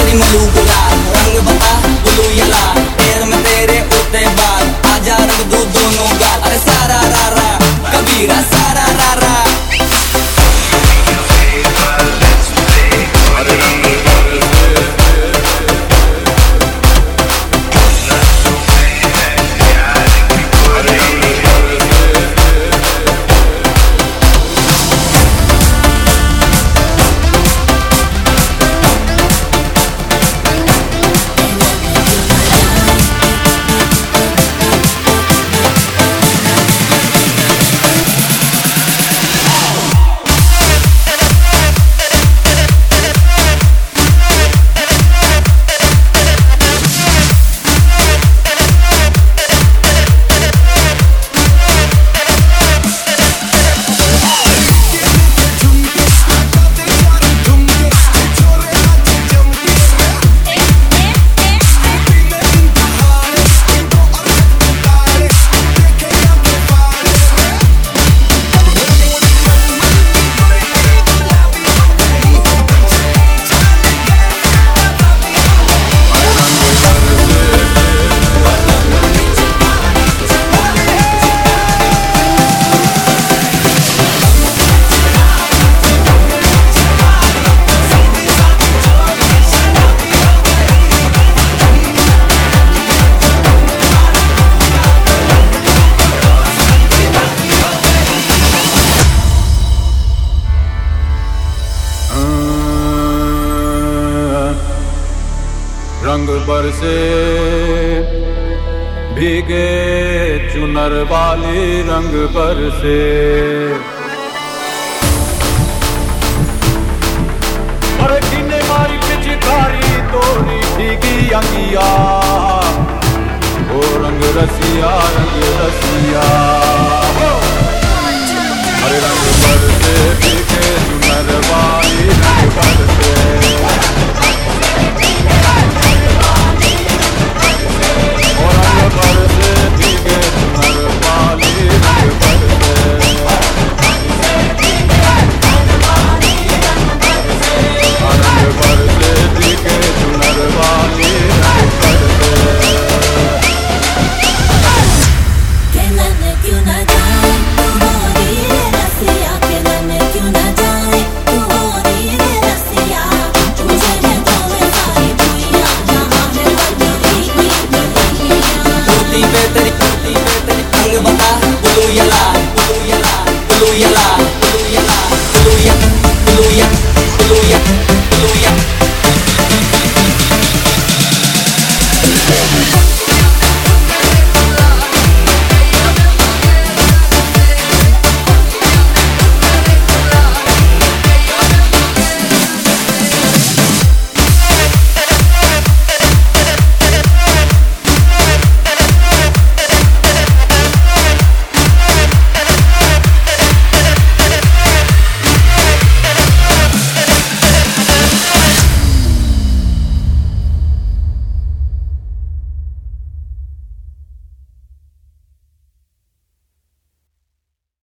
तेरी मलू गुलाल, रंग बता ब्लू या लाल, पैर में तेरे उड़ते बाल, आजा रंग दो दोनों गाल। अरे सारा रारा कबीरा सारा रारा। रंग बरसे भीगे चुनर वाली, रंग बरसे अरे किने मारी पिचकारी तोरी भीगी अंगिया, ओ रंग रसिया रंग रसिया। अरे रंग बरसे